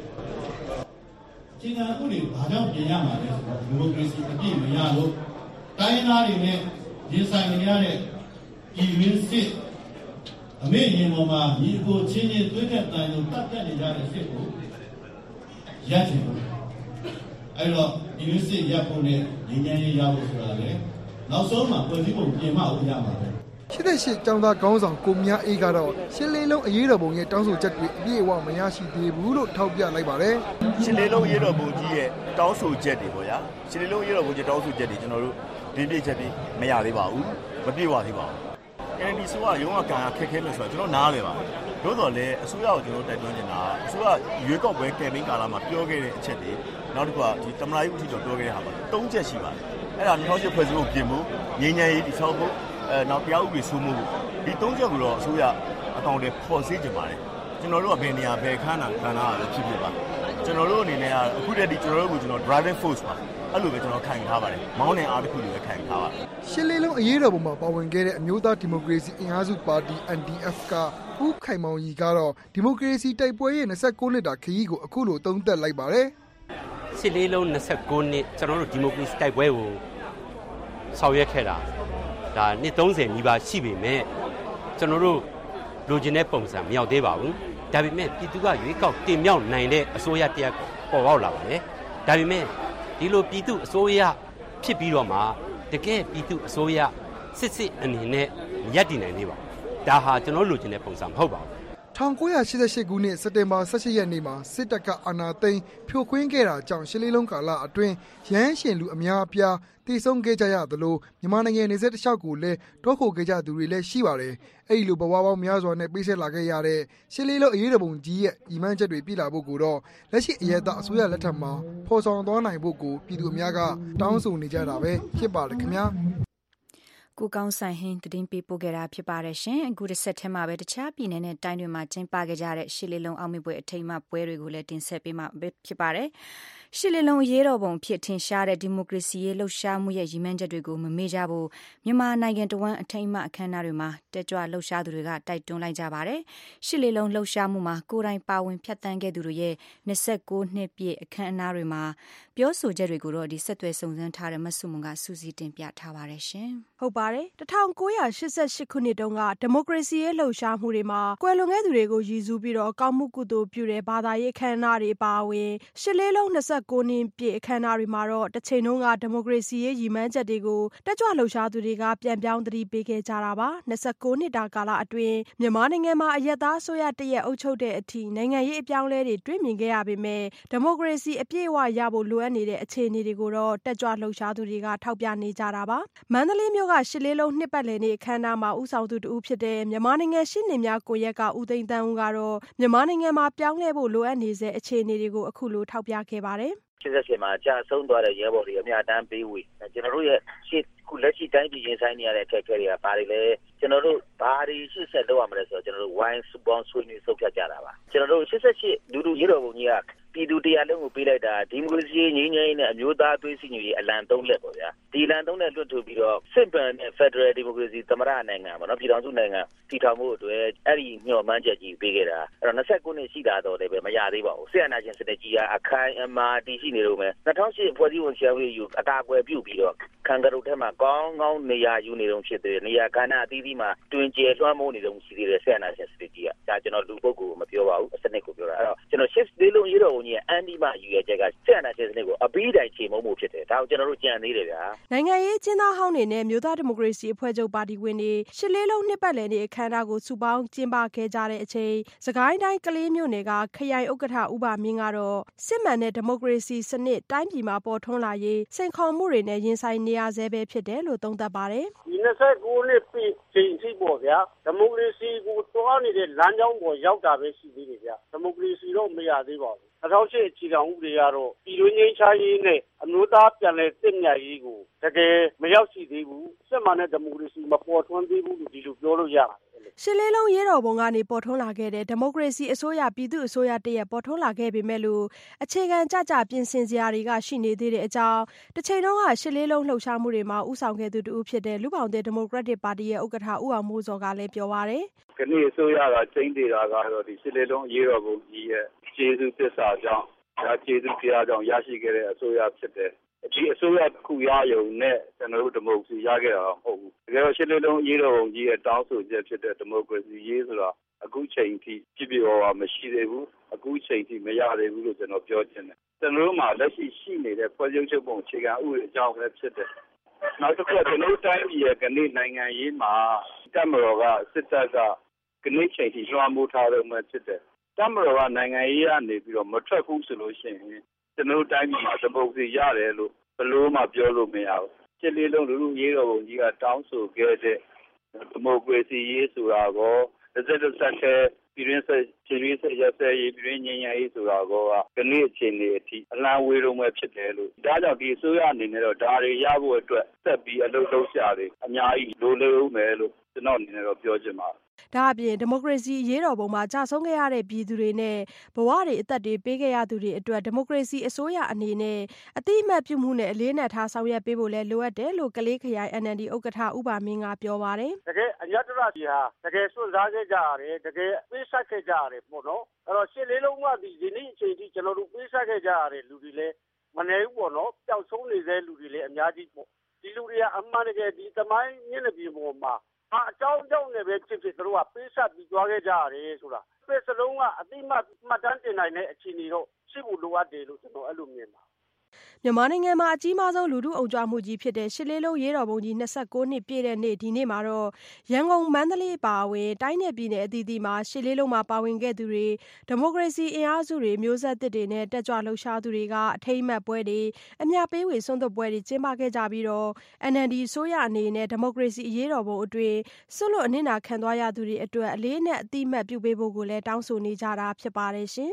အခြေခံဥပဒေဘာကြောင့်ပြင်ရမှာလဲဆိုတော့ဒီမိုကရေစီအပြည့်မရလို့တတိုင်းရင်းသားတွေနဲ့ရင်ဆိုင်နေရတဲ့ပြည်တွင်းစစ်အမေရင်ပေါ်မှာညီအကိုချင်းချင်းသွေးကပ်တန်ရုံတတ်တက်နေကြတဲ့စစ်ကိုရပ်ချင်လို့အဲ့တော့ပြည်တွင်းစစ်ရပ်ဖို့နဲ့ငြိမ်းချမ်းရေးရဖို့ဆိုတာလေနောက်ဆုံးမှာဖွဲ့စည်းပုံပြင်မှဦးရမှာပဲ 88ကျောင်းသားခေါင်းဆောင်ကိုမြအေးကတော့ရှစ်လေးလုံးအရေးတော်ပုံရဲ့တောင်းဆိုချက်တွေအပြည့်အဝမရရှိသေးဘူးလို့ထောက်ပြလိုက်ပါတယ်ရှစ်လေးလုံးအရေးတော်ပုံကြီးရဲ့တောင်းဆိုချက်တွေပေါ့ဗျာရှစ်လေးလုံးအရေးတော်ပုံကြီးတောင်းဆိုချက်တွေကျွန်တော်တို့ဒီပြည့်ချက်ပြီးမရသေးပါဘူးမပြည့်ဝသေးပါဘူးNLD ဆိုရုံးကကံခက်ခဲလို့ဆိုတော့ကျွန်တော်နားလေပါသို့တော်လည်းအစိုးရကိုကျွန်တော်တိုက်တွန်းနေတာအစိုးရရွေးကောက်ပွဲကမ်ပိန်းကာလမှာပြောခဲ့တဲ့အချက်တွေနောက်တစ်ခုကဒီသမ္မတကြီးဦးထီကျော်ပြောခဲ့တဲ့ဟာပါ၃ချက်ရှိပါတယ်အဲ့ဒါ2008ဖွဲ့စည်းပုံပြင်ဖို့ငြိမ်းချမ်းရေးတည်ဆောက်ဖို့နောက်တရားဥပဒေစိုးမိုးဖို့ဒီ၃ချက်ကိုတော့အစိုးရအကောင့်တွေပေါ်စေချင်ပါတယ်ကျွန်တော်တို့ကဘယ်နေရာဘယ်ခန်းနာခန္ဓာရဖြစ်ဖြစ်ပါကျွန်တော်တို့အနေနဲ့အခုတည်းကကျွန်တော်တို့ကိုကျွန်တော် driving force ပါအဲ့လိုပဲကျွန်တော်ခံထားပါတယ်မောင်းနှင်အားတစ်ခုလိုပဲခံထားပါတယ်ရှစ်လေးလုံးအရေးတော်ပုံမှာပါဝင်ခဲ့တဲ့အမျိုးသားဒီမိုကရေစီအင်အားစုပါတီ NDF ကဦးခိုင်မောင်ကြီးကတော့ဒီမိုကရေစီတိုက်ပွဲရဲ့29နှစ်တာခရီးကိုအခုလိုသုံးသပ်လိုက်ပါတယ်ရှစ်လေးလုံး29နှစ်ကျွန်တော်တို့ဒီမိုကရေစီတိုက်ပွဲကိုဆောင်ရွက်ခဲ့တာဒါနှစ်30နီးပါးရှိပေမဲ့ကျွန်တော်တို့လိုချင်တဲ့ပုံစံမရောက်သေးပါဘူးဒါပေမဲ့ပြည်သူကရွေးကောက်တင်မြှောက်နိုင်တဲ့အစိုးရတရက်ပေါ်ပေါက်လာပါတယ်ဒါပေမဲ့ဒီလိုပြည်သူအစိုးရဖြစ်ပြီးတော့မှတကယ်ပြည်သူအစိုးရစစ်အနေနဲ့ရပ်တည်နိုင်သေးပါဒါဟာကျွန်တော်လိုချင်တဲ့ပုံစံမဟုတ်ပါဘူး 1988ခုနှစ်စက်တင်ဘာ18ရက်နေ့မှာစစ်တပ်ကအာဏာသိမ်းဖြိုခွင်းခဲ့တာကြောင့်ရှစ်လေးလုံးကာလအတွင်းရဟန်းရှင်လူအများအပြားတည်ဆုံခဲ့ကြရသလိုမြန်မာနိုင်ငံနေဆက်တစ်လျှောက်ကိုလည်းတောခိုခဲ့ကြသူတွေလည်းရှိပါတယ်။အဲ့ဒီလိုဘဝပေါင်းများစွာနဲ့ပိတ်ဆက်လာခဲ့ရတဲ့ရှစ်လေးလုံးအရေးတော်ပုံကြီးရဲ့ညီမချက်တွေပြည်လာဖို့ကိုတော့လက်ရှိအရေးသားအစိုးရလက်ထက်မှာဖော်ဆောင်သွားနိုင်ဖို့ကိုပြည်သူအများကတောင်းဆိုနေကြတာပဲဖြစ်ပါတယ်ခင်ဗျာ။ကိုကောင်းဆိုင်ဟင်းသတင်းပေးပို့ခဲ့တာဖြစ်ပါတယ်ရှင်အခုတစ်ဆက်ထဲမှာပဲတခြားပြည်နယ်နဲ့တိုင်းတွေမှာကျင်းပခဲ့ကြတဲ့ရှစ်လေးလုံးအောင်မြင်ပွဲအထိမ်းအမှတ်ပွဲတွေကိုလည်းတင်ဆက်ပေးမှာဖြစ်ပါတယ်ရှစ်လေးလုံးအရေးတော်ပုံဖြစ်ထင်ရှားတဲ့ဒီမိုကရေစီရေးလှုပ်ရှားမှုရဲ့ရည်မှန်းချက်တွေကိုမမေ့ကြဖို့မြန်မာနိုင်ငံတော်ဝန်အထိမ်းအမှတ်အခမ်းအနားတွေမှာတက်ကြွလှုပ်ရှားသူတွေကတိုက်တွန်းလိုက်ကြပါတယ်ရှစ်လေးလုံးလှုပ်ရှားမှုမှာကိုယ်တိုင်ပါဝင်ဖြတ်သန်းခဲ့သူတွေရဲ့29နှစ်ပြည့်အခမ်းအနားတွေမှာပြောဆိုချက်တွေကိုတော့ဒီဆက်သွယ်စုံစမ်းထားတဲ့မဆုမွန်ကစူးစီးတင်ပြထားပါတယ်ရှင်ဟုတ်ပါတယ်1988ခုနှစ်တုန်းကဒီမိုကရေစီရေးလှုပ်ရှားမှုတွေမှာကွယ်လွန်ခဲ့သူတွေကိုရည်စူးပြီးတော့ကောင်းမှုကုသိုလ်ပြုတဲ့ဘာသာရေးအခမ်းအနားတွေပါဝင်ရှစ်လေးလုံး29နှစ်ပြည့်အခမ်းအနားတွေမှာတော့တစ်ချိန်လုံးကဒီမိုကရေစီရေးရည်မှန်းချက်တွေကိုတက်ကြွလှုပ်ရှားသူတွေကပြန်ပြောင်းသတိပေးခဲ့ကြတာပါ29နှစ်တာကာလအတွင်းမြန်မာနိုင်ငံမှာအရက်သားအစိုးရတရက်အုပ်ချုပ်တဲ့အထိနိုင်ငံရေးအပြောင်းလဲတွေတွေ့မြင်ခဲ့ရပေမဲ့ဒီမိုကရေစီအပြည့်အဝရဖို့လိုအပ်နေတဲ့အခြေအနေတွေကိုတော့တက်ကြွလှုပ်ရှားသူတွေကထောက်ပြနေကြတာပါမန္တလေးမြို့ကရှစ်လေးလုံးနှစ်ပတ်လည်နေ့အခမ်းအနားမှာဦးဆောင်သူတဦးဖြစ်တဲ့မြန်မာနိုင်ငံရှေ့နေများကွန်ရက်ကဦးသိန်းသန်းဦးကတော့မြန်မာနိုင်ငံမှာပြောင်းလဲဖို့လိုအပ်နေစေအခြေအနေတွေကိုအခုလိုထောက်ပြခဲ့ပါတယ် 88မှာကြာဆုံးသွားတဲ့ရဲဘော်တွေအများတန်းပေးဝေကျွန်တော်တို့ရဲ့ရှေ့ခုလက်ရှိတိုင်းပြည်ရင်ဆိုင်နေရတဲ့အခက်အခဲတွေကဘာတွေလဲကျွန်တော်တို့ဘာတွေရှေ့ဆက်လုပ်ရမလဲဆိုတော့ကျွန်တော်တို့ဝိုင်းစပေါင်းဆွေးနွေးဆုတ်ဖြတ်ကြတာပါကျွန်တော်တို့88လူရေတော်ဘုံကြီးကပြည်သူတရားလုံးကိုပေးလိုက်တာဒီမိုကရေစီငြိမ်းချမ်းရေးနဲ့အမျိုးသားအသွေးစည်းညီရေးအလံ3လက်ပေါ့ဗျာဒီလံ3လက်လွတ်ထုတ်ပြီးတော့စစ်ပန်နဲ့ Federal Democracy သမ္မတနိုင်ငံပေါ့နော်ပြည်ထောင်စုနိုင်ငံတည်ထောင်မှုအတွက်အဲ့ဒီညှော်မှန်းချက်ကြီးပေးခဲ့တာအဲ့တော့29နှစ်ရှိတာတော့လည်းပဲမရသေးပါဘူးဆရာနာရှင်စနစ်ကြီးကအခိုင်အမာတည်ရှိနေလို့မယ်2008ဖွဲ့စည်းပုံဆရာဝေးယူအကာအကွယ်ပြုပြီးတော့ခံကရုတ်ထဲမှာကောင်းကောင်းနေရာယူနေတော့ဖြစ်တယ်နေရာကဏ္ဍအသီးသီးမှာတွင်ကျယ်လွှမ်းမိုးနေတော့ရှိသေးတယ်ဆရာနာရှင်စနစ်ကြီးကဒါကျွန်တော်လူပုဂ္ဂိုလ်မပြောပါဘူးစနစ်ကိုပြောတာအဲ့တော့ကျွန်တော်shift လေးလုံးရေးတော်ကြီးအန်ဒီမှာယူရချက်ကဆရာနာရှင်စနစ်ကိုအပီးတိုင်ချိန်မုံမှုဖြစ်တယ်ဒါကိုကျွန်တော်တို့ကြံသေးတယ်ဗျာနိုင်ငံရေးကျင်းသားဟောင်းတွေနဲ့မြို့သားဒီမိုကရေစီအဖွဲ့ချုပ်ပါတီဝင်တွေရှစ်လေးလုံးနှစ်ပတ်လည်နေ့အခမ်းအနားကိုစုပေါင်းကျင်းပခဲ့ကြတဲ့အချိန်စကိုင်းတိုင်းကလေးမြို့နယ်ကခရိုင်ဥက္ကဋ္ဌဦးပါမင်းကတော့စစ်မှန်တဲ့ဒီမိုကရေစီစနစ်တိုင်းပြည်မှာပေါ်ထွန်းလာရေးစိန်ခေါ်မှုတွေနဲ့ရင်ဆိုင်နေရဆဲပဲဖြစ်တယ်လို့သုံးသပ်ပါတယ်ဒီ29နှစ်ပြည့်ချိန်ထိပေါ့ဗျာဒီမိုကရေစီကိုတွားနေတဲ့လမ်းကြောင်းပေါ်ရောက်တာပဲရှိသေးတယ်ဗျာဒီမိုကရေစီတော့မရသေးပါဘူး2008အခြေခံဥပဒေကတော့ပြည်တွင်းငြိမ်းချမ်းရေးနဲ့အမျိုးသားပြန်လည်သင့်မြတ်ရေးကိုတကယ်မရောက်ရှိသေးဘူးစစ်မှန်တဲ့ဒီမိုကရေစီမပေါ်ထွန်းသေးဘူးလို့ဒီလိုပြောလို့ရပါတယ်ရှစ်လေးလုံးရေးတော်ပုံကနေပေါ်ထွန်းလာခဲ့တဲ့ဒီမိုကရေစီအစိုးရပြည်သူအစိုးရတရက်ပေါ်ထွန်းလာခဲ့ပေမဲ့လို့အခြေခံကြကြပြင်ဆင်စရာတွေကရှိနေသေးတဲ့အကြောင်းတစ်ချိန်လုံးကရှစ်လေးလုံးလှုပ်ရှားမှုတွေမှာဥဆောင်ခဲ့သူတူဖြစ်တဲ့လူပောင်တဲ့ဒီမိုကရက်တစ်ပါတီရဲ့ဥက္ကဋ္ဌဦးအောင်မိုးစောကလည်းပြောပါရယ်ခဏအစိုးရကချိန်နေတာကတော့ဒီရှစ်လေးလုံးရေးတော်ပုံကြီးရဲ့ကျေးဇူးသစ္စာကြောင့်ဒါကျေးဇူးတရားကြောင့်ရရှိခဲ့တဲ့အစိုးရဖြစ်တယ်ဒီအစိုးရတစ်ခုရယုံနဲ့ကျွန်တော်တို့ဒီမိုကရေစီရခဲ့တာမဟုတ်ဘူးတကယ်တော့ရှစ်လေးလုံးရေးတော်ပုံကြီးရဲ့တောင်းဆိုချက်ဖြစ်တဲ့ဒီမိုကရေစီရေးဆိုတာအခုချိန်ထိပြည့်ပြည့်ဝဝမရှိသေးဘူးအခုချိန်ထိမရသေးဘူးလို့ကျွန်တော်ပြောချင်တယ်ကျွန်တော်တို့မှာလက်ရှိနေတဲ့ဖွဲ့စည်းချုပ်ပုံအခြေခံဥပဒေအကြောင်းလည်းဖြစ်တယ်နောက်တစ်ခုကကျွန်တော်တို့တိုင်းပြည်ရဲ့ကနေနိုင်ငံရေးမှာတပ်မတော်ကစစ်တပ်ကကနေချိန်ထိလွှမ်းမိုးထားလို့မှဖြစ်တယ်တပ်မတော်ကနိုင်ငံရေးကနေပြီးတော့မထွက်ဘူးဆိုလို့ရှိရင်ကျွန်တော်တို့တိုင်းပြည်မှာဒီမိုကရေစီရတယ်လို့ဘယ်လိုမှပြောလို့မရဘူးရှစ်လေးလုံးလူရေးတော်ပုံကြီးကတောင်းဆိုခဲ့တဲ့ဒီမိုကရေစီရေးဆိုတာကိုတစ်ဆက်ပြည်ရင်းစစ်ရစဲရေးပြည်ရင်းငြိမ်းချမ်းရေးဆိုတာကိုကနေ့အချိန်လေးအထိအလံဝေးလုံးပဲဖြစ်တယ်လို့ဒါကြောင့်ဒီအစိုးရအနေနဲ့တော့ဒါတွေရဖို့အတွက်ဆက်ပြီးအလုပ်လုပ်ကြတယ်အများကြီးလိုလေဦးမယ်လို့ကျွန်တော်အနေနဲ့တော့ပြောချင်ပါတယ်ဒါအပြင်ဒီမိုကရေစီရေးတော်ပုံမှာကြာဆုံးခဲ့ရတဲ့ပြည်သူတွေနဲ့ဘဝတွေအသက်တွေပေးခဲ့ရသူတွေအတွက်ဒီမိုကရေစီအစိုးရအနေနဲ့အတိအမှတ်ပြုမှုနဲ့အလေးနက်ထားဆောင်ရွက်ပေးဖို့လဲလိုအပ်တယ်လို့ကလေးခရိုင် NLD ဥက္ကဋ္ဌဦးပါမင်းကပြောပါတယ်တကယ်အညတရစီဟာတကယ်စွန့်စားခဲ့ကြရတယ်တကယ်ပေးဆက်ခဲ့ကြရတယ်ပေါ့နော်အဲ့တော့ရှစ်လေးလုံးကဒီနေ့အချိန်ထိကျွန်တော်တို့ပေးဆက်ခဲ့ကြရတဲ့လူတွေလည်းမနေဘူးပေါ့နော်ပျောက်ဆုံးနေတဲ့လူတွေလည်းအများကြီးပေါ့ဒီလူတွေကအမှန်တကယ်ဒီသမိုင်းမျက်နှာပြင်ပေါ်မှာအကြောင်းကြောင့်လည်းပဲဖြစ်သူတို့ကပေးဆက်ပြီးသွားခဲ့ကြရတယ်ဆိုတာပြည့်စလုံးကအတိမတ်မှတ်တမ်းတင်နိုင်တဲ့အခြေအနေတော့ရှိဖို့လိုအပ်တယ်လို့ကျွန်တော်အဲ့လိုမြင်ပါမြန်မာနိုင်ငံမှာအကြီးမားဆုံးလူထုအုံကြွမှုကြီးဖြစ်တဲ့ရှစ်လေးလုံးရေးတော်ပုံကြီး29နှစ်ပြည့်တဲ့နေ့ဒီနေ့မှာတော့ရန်ကုန်မန္တလေးပါဝင်တိုင်းနယ်ပြည်နယ်အသီးသီးမှာရှစ်လေးလုံးမှာပါဝင်ခဲ့သူတွေဒီမိုကရေစီအင်အားစုတွေမျိုးဆက်သစ်တွေနဲ့တက်ကြွလှုပ်ရှားသူတွေကအထိမ်းအမှတ်ပွဲတွေအမြပေးဝေစွန့်သွတ်ပွဲတွေကျင်းပခဲ့ကြပြီးတော့ NLD ဆိုရအနေနဲ့ဒီမိုကရေစီအရေးတော်ပုံအတွင်းဆွလွတ်အနစ်နာခံသွားရသူတွေအတွက်အလေးနဲ့အတိအမှတ်ပြုပေးဖို့ကိုလည်းတောင်းဆိုနေကြတာဖြစ်ပါတယ်ရှင်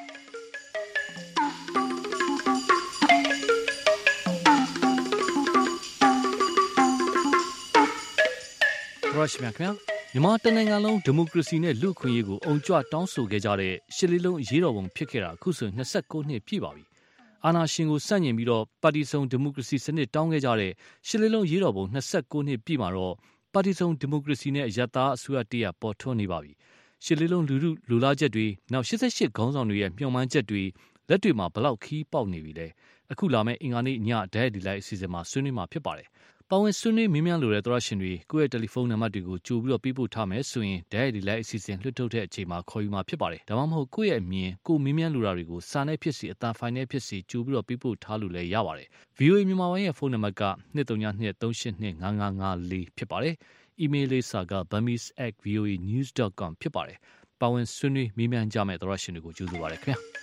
ရရှိမြခင်မြန်မာတနိုင်ငံလုံးဒီမိုကရေစီနဲ့လူ့အခွင့်အရေးကိုအုံကြွတောင်းဆိုခဲ့ကြတဲ့ရှစ်လေးလုံးအရေးတော်ပုံဖြစ်ခဲ့တာအခုဆို29နှစ်ပြည့်ပါပြီ။အာဏာရှင်ကိုစန့်ကျင်ပြီးတော့ပါတီစုံဒီမိုကရေစီစနစ်တောင်းခဲ့ကြတဲ့ရှစ်လေးလုံးအရေးတော်ပုံ29နှစ်ပြည့်မှာတော့ပါတီစုံဒီမိုကရေစီနဲ့အယက်သားအစိုးရတရပေါ်ထွန်းနေပါပြီ။ရှစ်လေးလုံးလူလာချက်တွေနောက်88ခေါင်းဆောင်တွေရဲ့မျှော်မှန်းချက်တွေလက်တွေမှာဘလောက်ခီးပေါက်နေပြီလဲ။အခုလာမယ့်အင်္ဂါနေ့ညဒဲဒီလိုက်အစီအစဉ်မှာဆွေးနွေးမှာဖြစ်ပါတယ်။ပါဝင်ဆွေးနွေးမေးမြန်းလိုတဲ့သောရရှင်တွေကိုယ့်ရဲ့တယ်လီဖုန်းနံပါတ်တွေကိုကြိုပြီးတော့ပေးပို့ထားမယ်ဆိုရင်ဒဲဒီလိုက်အစီအစဉ်လွှတ်ထုတ်တဲ့အချိန်မှာခေါ်ယူမှာဖြစ်ပါတယ်။ဒါမှမဟုတ်ကိုယ့်ရဲ့အမြင်ကိုမေးမြန်းလိုတာတွေကိုစာနဲ့ဖြစ်စီအတန်ဖိုင်နဲ့ဖြစ်စီကြိုပြီးတော့ပေးပို့ထားလို့လည်းရပါတယ်။ VOA မြန်မာပိုင်းရဲ့ဖုန်းနံပါတ်က2323825554ဖြစ်ပါတယ်။ email လေးစာက bamis@voanews.com ဖြစ်ပါတယ်။ပါဝင်ဆွေးနွေးမေးမြန်းကြမယ့်သောရရှင်တွေကိုကြိုဆိုပါရခင်ဗျာ။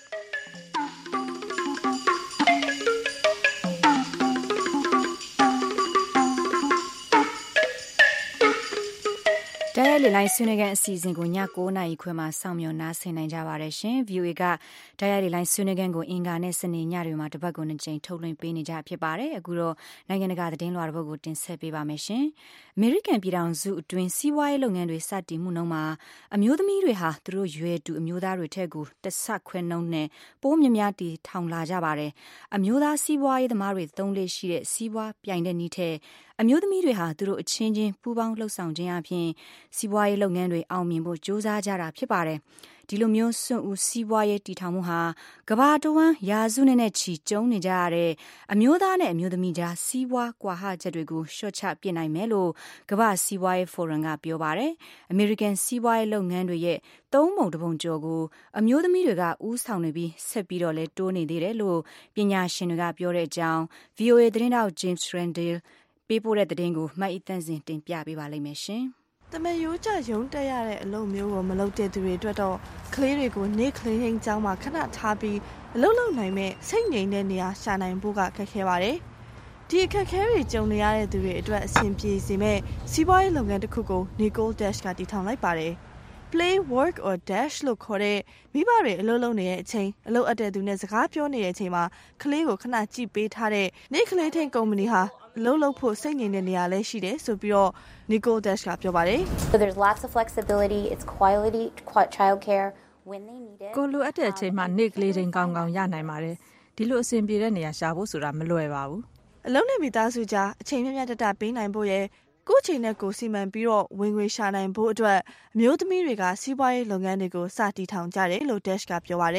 တရားလေလိုင်းဆွေးနွေးခန်းအစီအစဉ်ကိုည9:00နာရီခွဲမှာစောင့်မျှော်နားဆင်နိုင်ကြပါတယ်ရှင်။ VOA ကတရားလေလိုင်းဆွေးနွေးခန်းကိုအင်္ဂါနဲ့စနေညတွေမှာတစ်ပတ်ကို2ကြိမ်ထုတ်လွှင့်ပေးနေကြဖြစ်ပါတယ်။အခုတော့နိုင်ငံတကာသတင်းလွှာတစ်ပုဒ်ကိုတင်ဆက်ပေးပါမယ်ရှင်။ အမေရိကန်ပြည်ထောင်စုအတွင်းစီးပွားရေးလုပ်ငန်းတွေစတင်မှုနှုန်းမှာအမျိုးသမီးတွေဟာသူတို့ရွယ်တူအမျိုးသားတွေထက်ကိုတစ်ဆခွဲနှုန်းနဲ့ပိုးများတီထောင်လာကြပါတယ်။အမျိုးသားစီးပွားရေးသမားတွေသုံးလေရှိတဲ့စီးပွားပြိုင်တဲ့နည်းထက်အမျိုးသမီးတွေဟာသူတို့အချင်းချင်းပူးပေါင်းလှုပ်ဆောင်ခြင်းအပြင်စီးပွားရေးလုပ်ငန်းတွေအောင်မြင်ဖို့ကြိုးစားကြတာဖြစ်ပါတယ်။ဒီလိုမျိုးစွန့်ဦးစီးပွားရေးတည်ထောင်မှုဟာကမ္ဘာတဝန်းရာစုနဲ့ချီကျုံနေကြရတဲ့အမျိုးသားနဲ့အမျိုးသမီးကြားစီးပွားကွာဟချက်တွေကိုလျှော့ချပြစ်နိုင်မယ်လို့ကမ္ဘာစီးပွားရေးဖိုရမ်ကပြောပါတယ်။အမေရိကန်စီးပွားရေးလုပ်ငန်းတွေရဲ့3 ပုံ 1 ပုံကျော်ကိုအမျိုးသမီးတွေကဦးဆောင်နေပြီးဆက်ပြီးတော့လဲတိုးနေသေးတယ်လို့ပညာရှင်တွေကပြောတဲ့အကြောင်း VOA သတင်းတောက် James Randallပေးပို့တဲ့သတင်းကိုမှတ်အသန့်စင်တင်ပြပေးပါလိမ့်မယ်ရှင်။တမယိုးကြရုံတက်ရတဲ့အလုပ်မျိုးကိုမလုပ်တဲ့သူတွေအတွက်တော့ကလေးတွေကိုနေကလေးဟင်းကျောင်းမှာခဏထားပြီးအလုပ်လုပ်နိုင်မဲ့စိတ်ငြိမ်တဲ့နေရာရှာနိုင်ဖို့ကခက်ခဲပါတယ်။ဒီအခက်အခဲတွေကြုံနေရတဲ့သူတွေအတွက်အဆင်ပြေစေမဲ့စီးပွားရေးလုပ်ငန်းတစ်ခုကို Nicole Dash ကတည်ထောင်လိုက်ပါတယ်။ Play Work or Dash လို့ခေါ်တဲ့မိဘတွေအလုပ်လုပ်နေတဲ့အချိန်အလုပ်အပ်တဲ့သူနဲ့စကားပြောနေတဲ့အချိန်မှာကလေးကိုခဏကြည့်ပေးထားတဲ့နေကလေးထင်းကုမ္ပဏီဟာအလုပ်လုပ်ဖို့စိတ်ငြိမ်တဲ့နေရာလည်းရှိတယ်ဆိုပြီးတော့ Nicole Dash ကပြောပါတယ်။ So there's lots of flexibility, it's quality childcare when they need it. ကိုလိုအပ်တဲ့အချိန်မှာနေကလေးတိုင်းကောင်းကောင်းရနိုင်ပါတယ်။ဒီလိုအဆင်ပြေတဲ့နေရာရှာဖို့ဆိုတာမလွယ်ပါဘူး။အလုံးနဲ့မိသားစုကြားအချိန်မြတ်တပေးနိုင်ဖို့ရဲ့ကိုယ့်ချိန်နဲ့ကိုစီမံပြီးတော့ဝင်ငွေရှာနိုင်ဖို့အတွက်အမျိုးသမီးတွေကစီးပွားရေးလုပ်ငန်းတွေကိုစတည်ထောင်ကြတယ်လို့ Dash ကပြောပါတယ်။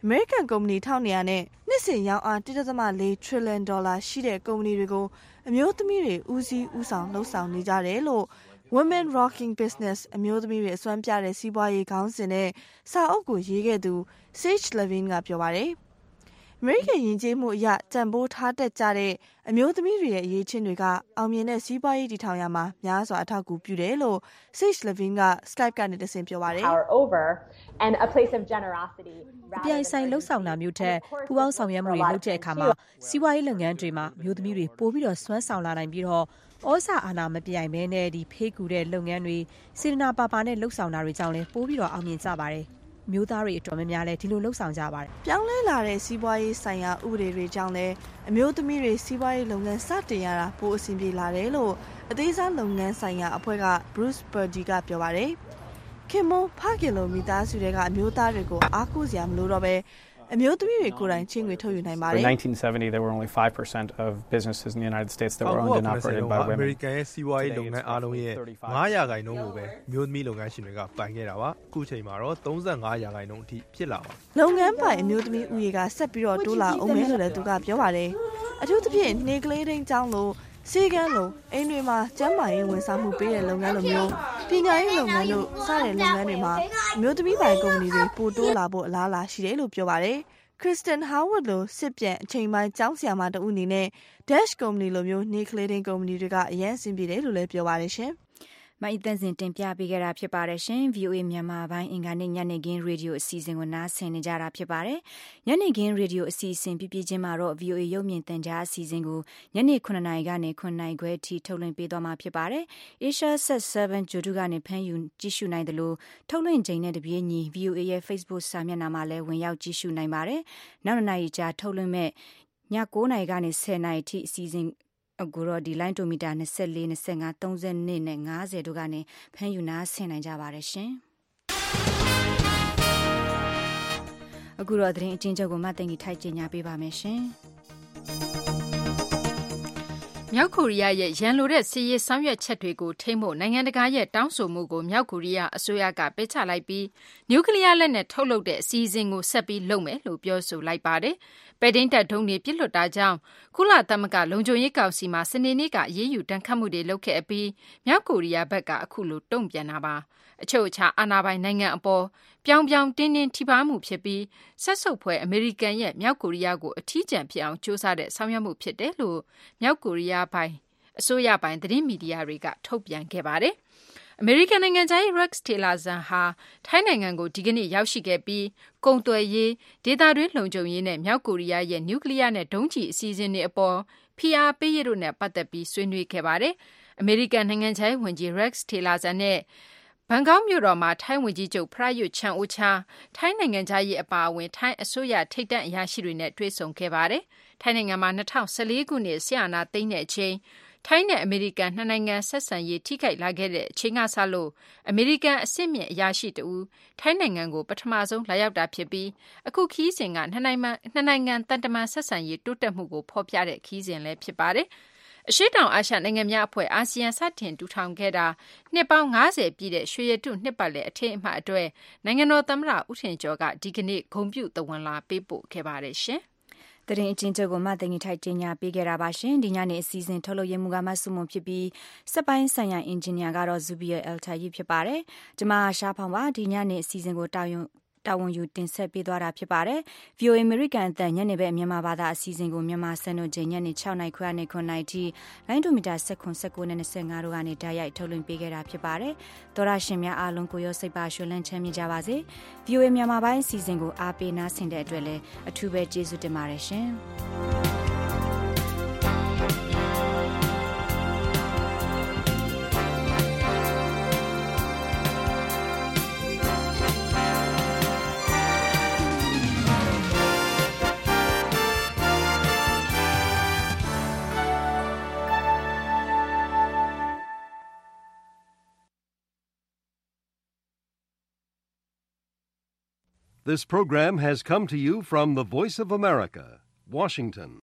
American ကုမ္ပဏီ1200နဲ့နှစ်စဉ်ရောင်းအား $1.4 trillion ရှိတဲ့ကုမ္ပဏီတွေကိုအမျိုးသမီးတွေဦးစီးဦးဆောင်လှုပ်ဆောင်နေကြတယ်လို့ Women Rocking Business အမျိုးသမီးတွေအစွမ်းပြတဲ့စီးပွားရေးခေါင်းစဉ်နဲ့စာအုပ်ကိုရေးခဲ့သူ Sage Levine ကပြောပါတယ်။ American ယဉ်ကျေးမှုအရတန်ဖိုးထားတတ်ကြတဲ့အမျိုးသမီးတွေရဲ့အရေးချင်းတွေကအောင်မြင်တဲ့စီးပွားရေးတည်ထောင်ရာမှာများစွာအထောက်အကူပြုတယ်လို့ Sage Levine က Skype ကနေတဆင့်ပြောပါတယ်။ and a place of generosity အပြိုင်ဆိုင်လှုပ်ဆောင်တာမျိုးထက်ပူပေါင်းဆောင်ရွက်မှုတွေလုပ်တဲ့အခါမှာစီးပွားရေးလုပ်ငန်းတွေမှာအမျိုးသမီးတွေပိုပြီးတော့စွမ်းဆောင်လာနိုင်ပြီးတော့ဩဇာအာဏာမပြိုင်ဘဲနဲ့ဖေးကူတဲ့လုပ်ငန်းတွေစေတနာပါပါနဲ့လှုပ်ဆောင်တာတွေကြောင့်လည်းပိုပြီးတော့အောင်မြင်ကြပါတယ်။မျိုးသားတွေအတော်များများလည်းဒီလိုလှုပ်ဆောင်ကြပါတယ်။ပြောင်းလဲလာတဲ့စီးပွားရေးဆိုင်ရာဥပဒေတွေကြောင့်လည်းအမျိုးသမီးတွေစီးပွားရေးလုပ်ငန်းစတင်ရတာပိုအဆင်ပြေလာတယ်လို့အသေးစားလုပ်ငန်းဆိုင်ရာအဖွဲ့က Bruce Purdy ကပြောပါတယ်။ခင်မွန်ဖခင်လိုမိသားစုတွေကအမျိုးသားတွေကိုအားကိုးစရာမလိုတော့ပဲအမျိုးသမီးတွေကိုယ်တိုင်ချင်းငွေထုတ်ယူနိုင်ပါတယ်။ In 1970 there were only 5% of businesses in the United States that were owned and operated by women. American ရဲ့စီးပွားရေးလုပ်ငန်းအားလုံးရဲ့9%ကိုပဲမျိုးသမီးလုပ်ငန်းရှင်တွေကပိုင်ခဲ့တာပါ။အခုချိန်မှာတော့35%အထိဖြစ်လာပါပြီ။လုပ်ငန်းပိုင်အမျိုးသမီးဦးရေကဆက်ပြီးတော့တိုးလာအောင်မယ်လို့လည်းသူကပြောပါတယ်။အထူးသဖြင့်နေကလေးတိုင်းကျောင်းလို့စေကန်းလို့အိမ်တွေမှာကျန်းမာရေးဝန်ဆောင်မှုပေးတဲ့လုပ်ငန်းလိုမျိုးပညာရေးလုပ်ငန်းတို့စတဲ့လုပ်ငန်းတွေမှာအမျိုးသမီးပိုင်ကုမ္ပဏီတွေပိုတိုးလာဖို့အလားအလာရှိတယ်လို့ပြောပါတယ်။ Kristen Howard လိုစစ်ပြန်အချိန်ပိုင်းကျောင်းဆရာမတဦးအနေနဲ့ Dash ကုမ္ပဏီလိုမျိုးနေကလေးတိုင်းကုမ္ပဏီတွေကအရင်အဆင်ပြေတယ်လို့လည်းပြောပါတယ်ရှင်။မအီတန်စင်တင်ပြပေးခဲ့တာဖြစ်ပါတယ်ရှင် VOA မြန်မာပိုင်းအင်္ဂါနေ့ညနေခင်းရေဒီယိုအစီအစဉ်ကိုနားဆင်နေကြတာဖြစ်ပါတယ်ညနေခင်းရေဒီယိုအစီအစဉ်ပြပြချင်းမှာတော့ VOA ရုပ်မြင်သံကြားအစီအစဉ်ကိုညနေ9:00နာရီကနေ9:00နာရီခွဲထိထုတ်လွှင့်ပေးသွားမှာဖြစ်ပါတယ် Asia Set 7 ဂျိုဒူကနေဖမ်းယူကြည့်ရှုနိုင်တယ်လို့ထုတ်လွှင့်ချိန်နဲ့တပြေးညီ VOA ရဲ့ Facebook စာမျက်နှာမှာလည်းဝင်ရောက်ကြည့်ရှုနိုင်ပါတယ်နောက်နှစ်နာရီကြာထုတ်လွှင့်မဲ့ည9:00နာရီကနေ10:00နာရီထိအစီအစဉ်အခုတော့ဒီလိုင်းတိုမီတာ24 25 32နဲ့50တို့ကနေဖမ်းယူနာဆင်နိုင်ကြပါတယ်ရှင်အခုတော့သတင်းအချင်းချုပ်ကိုမသိင်ကြီးထိုက်ကြညာပေးပါမယ်ရှင်မြောက်ကိုရီးယားရဲ့ရန်လိုတဲ့စစ်ရေးဆောင်ရွက်ချက်တွေကိုထိန်းဖို့နိုင်ငံတကာရဲ့တောင်းဆိုမှုကိုမြောက်ကိုရီးယားအစိုးရကပယ်ချလိုက်ပြီးနျူကလ িয়ার လက်နက်ထုတ်လုပ်တဲ့အစီအစဉ်ကိုဆက်ပြီးလုပ်မယ်လို့ပြောဆိုလိုက်ပါတယ်။ပဲ့ထိန်းတပ်ဒုံးတွေပစ်လွှတ်တာကြောင့်ကုလသမဂ္ဂလုံခြုံရေးကောင်စီမှာစနေနေ့ကအရေးယူတန်ခတ်မှုတွေလုပ်ခဲ့ပြီးမြောက်ကိုရီးယားဘက်ကအခုလိုတုံ့ပြန်တာပါ။အချုပ်အခြာအာဏာပိုင်နိုင်ငံအပေါ်ပြောင်ပြောင်တင်းတင်းထိပါမှုဖြစ်ပြီးဆက်ဆုပ်ဖွယ်အမေရိကန်ရဲ့မြောက်ကိုရီးယားကိုအထီးကျန်ဖြစ်အောင်ကြိုးစားတဲ့ဆောင်ရွက်မှုဖြစ်တယ်လို့မြောက်ကိုရီးယားပိုင်အစိုးရပိုင်သတင်းမီဒီယာတွေကထုတ်ပြန်ခဲ့ပါတယ်။အမေရိကန်နိုင်ငံသား Rex Tillerson ဟာထိုင်းနိုင်ငံကိုဒီကနေ့ရောက်ရှိခဲ့ပြီးကုန်သွယ်ရေးဒေသတွင်းလုံခြုံရေးနဲ့မြောက်ကိုရီးယားရဲ့နျူကလ িয়ার နဲ့ဒုံးကျည်အစီအစဉ်တွေအပေါ်ဖိအားပေးရတို့နဲ့ပတ်သက်ပြီးဆွေးနွေးခဲ့ပါတယ်။အမေရိကန်နိုင်ငံသားဝန်ကြီး Rex Tillerson နဲ့ဘန်ကောက်မြို့တော်မှာထိုင်းဝန်ကြီးချုပ် Prayut Chan-o-cha ထိုင်းနိုင်ငံသားရေးအပါအဝင်ထိုင်းအစိုးရထိပ်တန်းအရာရှိတွေနဲ့တွေ့ဆုံခဲ့ပါတယ်။ထိုင်းနိုင်ငံမှာ2014ခုနှစ်ဆီယနာသိန်းတဲ့အချိန်ထိုင်းနဲ့အမေရိကန်နှစ်နိုင်ငံဆက်ဆံရေးထိခိုက်လာခဲ့တဲ့အချိန်ကစလို့အမေရိကန်အဆင့်မြင့်အရာရှိတဦးထိုင်းနိုင်ငံကိုပထမဆုံးလာရောက်တာဖြစ်ပြီးအခုခီးစဉ်ကနှစ်နိုင်ငံတန်တမန်ဆက်ဆံရေးတိုးတက်မှုကိုဖော်ပြတဲ့ခီးစဉ်လည်းဖြစ်ပါတယ်။အရှေ့တောင်အာရှနိုင်ငံများအဖွဲ့အာဆီယံစတင်ထူထောင်ခဲ့တာနှစ်ပေါင်း90ပြည့်တဲ့ရွှေရတုနှစ်ပတ်လည်အထိမ်းအမှတ်အတွက်နိုင်ငံတော်သမ္မတဦးထင်ကျော်ကဒီကနေ့ဂုဏ်ပြုသဝဏ်လာပေးပို့ခဲ့ပါတယ်ရှင်။သတင်းအချင်းချုပ်ကိုမသိင်ကြီးထိုက်တင်ညာပေးခဲ့တာပါရှင်ဒီညနေအစီအစဉ်ထုတ်လုပ်ရမှုကမဆုမွန်ဖြစ်ပြီးစက်ပိုင်းဆိုင်ရာအင်ဂျင်နီယာကတော့ Zubia Altayi ဖြစ်ပါတယ်ကျွန်မရှားဖောင်ပါဒီညနေအစီအစဉ်ကိုတာဝန်ယူတင်ဆက်ပေးသွားတာဖြစ်ပါတယ်။ VOA American အသံညနေပဲမြန်မာဘာသာအစီအစဉ်ကိုမြန်မာစံတော်ချိန်ညနေ6:00နာရီခွဲနဲ့9:00နာရီထိလိုင်းဒိုမီတာ19နဲ့25တို့ကနေတိုက်ရိုက်ထုတ်လွှင့်ပေးခဲ့တာဖြစ်ပါတယ်။သောရရှင်များအားလုံးကိုရောစိတ်ပါရွှင်လန်းချမ်းမြေ့ကြပါစေ။ VOA မြန်မာပိုင်းအစီအစဉ်ကိုအားပေးနားဆင်တဲ့အတွက်လည်းအထူးပဲကျေးဇူးတင်ပါတယ်ရှင်။ This program has come to you from the Voice of America, Washington.